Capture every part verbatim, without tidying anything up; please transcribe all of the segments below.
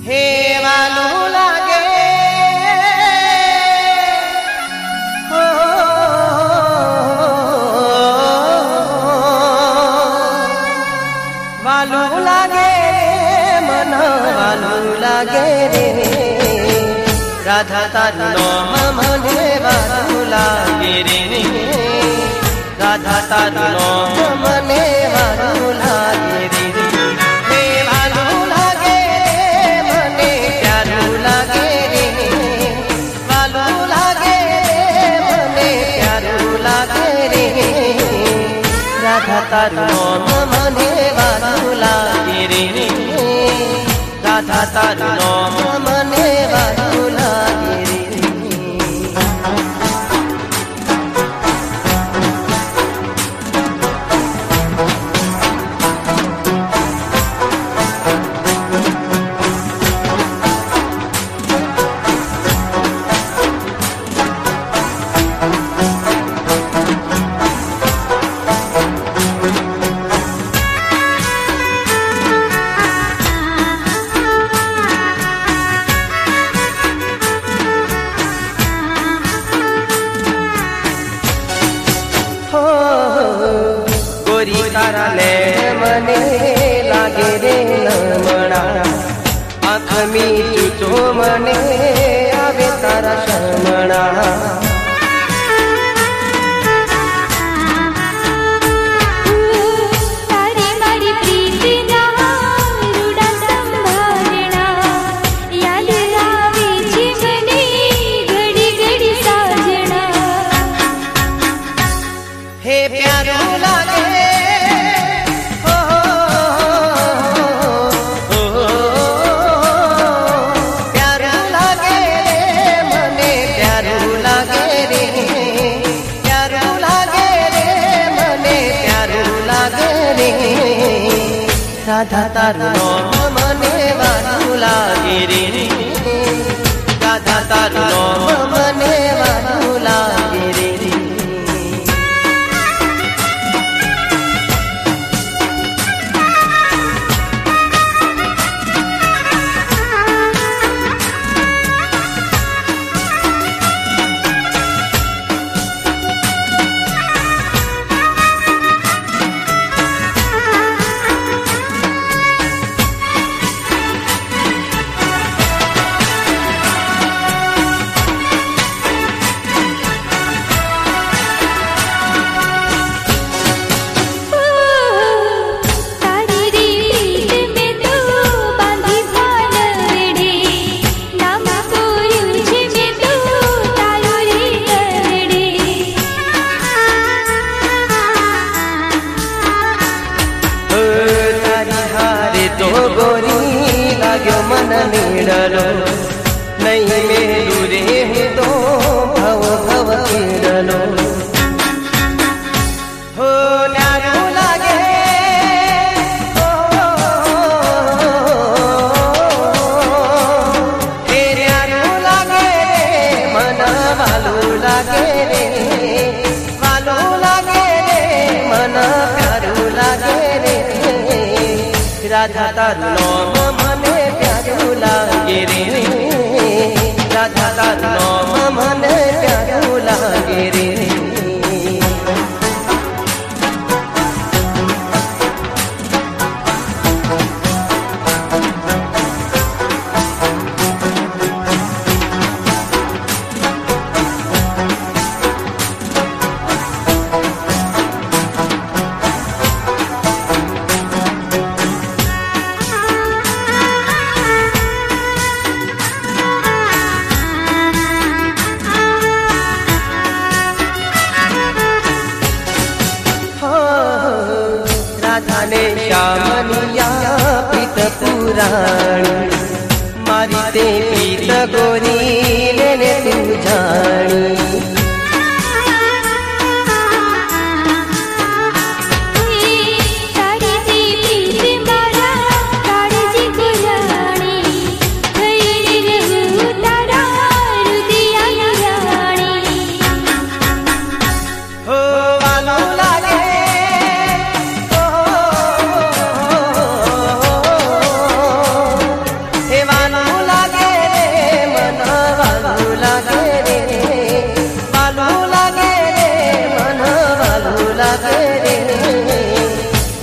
हे वालू लागे हो वालू लागे मन वालू लागे रे राधा तारू नाम मने वालू लागे रे राधा तारू नाम मने वालू लागे रे राधा तारू नाम मने वालू लागे रे राधा तारू नाम मने वालू लागे रे। गोरी तारा ले मने लागे रे नमणा आँख मीठू तो मने आवे तारा शमणा हे प्यारू लागे हो प्यारू लागे रे मने प्यारू लागे रे प्यारू लागे रे मने प्यारू लागे रे राधा तारू नाम मने वालू लागे रे राधा तारू नाम मने वालू लागे रे। तो गोरी लाग्यो मन नीडलो नहीं मेलू रे तो भव भव कीडलो हो न्यारू लागे हो हे न्यारू लागे मन वालू लागे रे वालू लागे रे मन प्यारू लागे रे राधा तारू नाम मने प्यारू लागे रे राधा तारू नाम मने प्यारू लागे रे।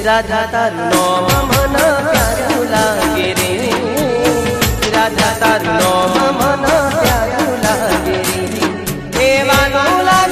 राधा तारू नोम मन प्यारू लागे रे, राधा तारू नोम मन प्यारू लागे रे, ए वालू लागे